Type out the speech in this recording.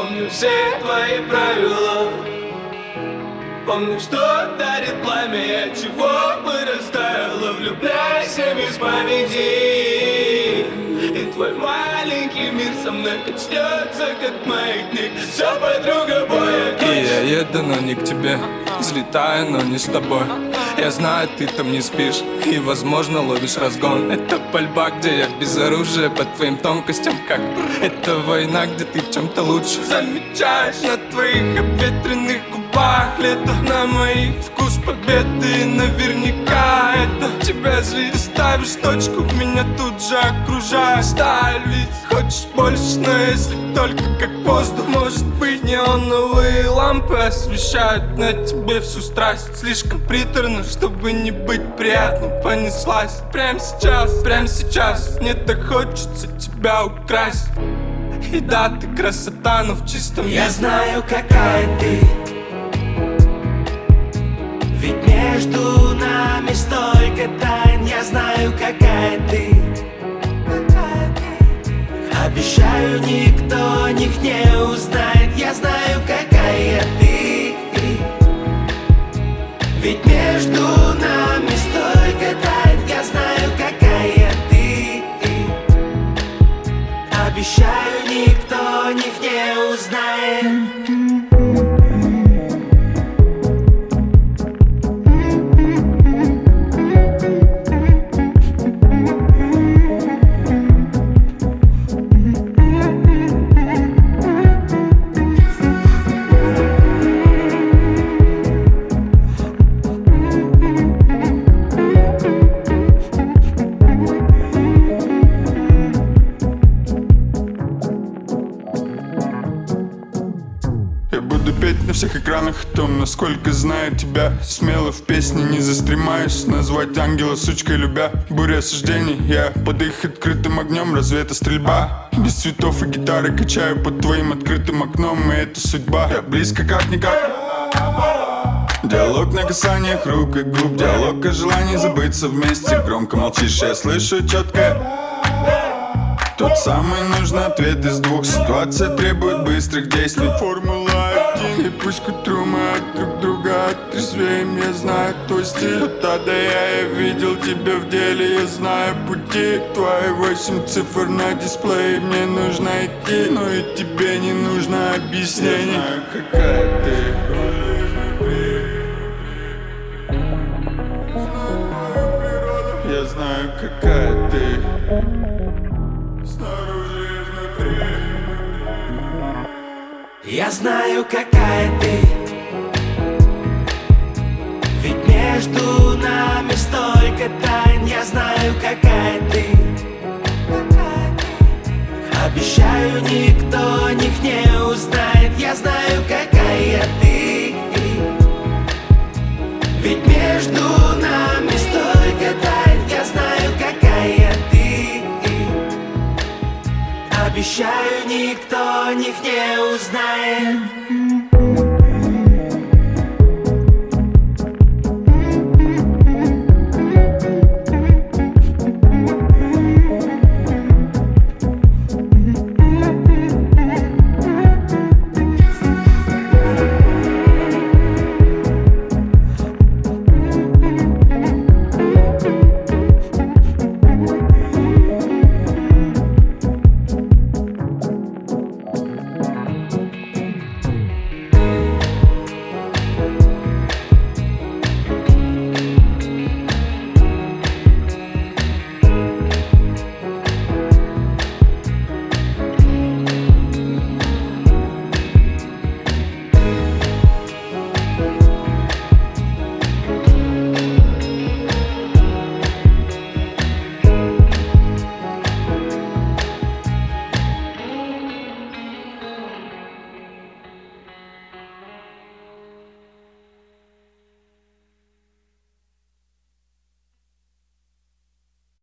помню все твои правила. Помню, что дарит пламя, от чего бы растаяло. Влюбляйся без памяти, и твой маленький мир со мной качнется, как маятник. Все, подруга, боя кончится. И я еду, но не к тебе, взлетаю, но не с тобой. Я знаю, ты там не спишь и, возможно, ловишь разгон. Это пальба, где я без оружия по твоим тонкостям, как это война, где ты в чем-то лучше. Замечаешь на твоих обветренных губах лето, на моих вкус победы. И наверняка это тебя злит. Ты ставишь точку, меня тут же окружает сталь. Ведь хочешь больше, но если только как воздух. Может быть, неоновые лампы освещают на тебе всю страсть. Слишком приторно, чтобы не быть приятным. Понеслась прямо сейчас. Мне так хочется тебя украсть. И да, ты красота, но в чистом виде. Я знаю, какая ты, ведь между нами столько тайн. Я знаю, какая ты. Обещаю, никто о них не узнает. Я знаю, какая ты, ведь между нами столько тайн. Я знаю, какая ты. Обещаю, никто о них не узнает. Я буду петь на всех экранах о том, насколько знаю тебя. Смело в песне не застремаюсь, назвать ангела сучкой любя. Буря осуждений, я под их открытым огнем. Разве это стрельба? Без цветов и гитары качаю под твоим открытым окном. И это судьба, я близко как-никак. Диалог на касаниях рук и губ, диалог о желании забыться вместе. Громко молчишь, я слышу четко. Тот самый нужный ответ из двух. Ситуация требует быстрых действий. Формула 1. И пусть к утру мы от друг друга отрезвеем. Я знаю твой стиль. Вот тогда я видел тебя в деле. Я знаю пути. Твои 8 цифр на дисплее. Мне нужно идти, но и тебе не нужно объяснений. Я знаю, какая ты. Я знаю, какая ты. Я знаю, какая ты, ведь между нами столько тайн. Я знаю, какая ты. Обещаю, никто о них не узнает. Я знаю, какая ты, ведь между нами столько тайн. Я знаю, какая ты. Обещаю, никто о них не узнает.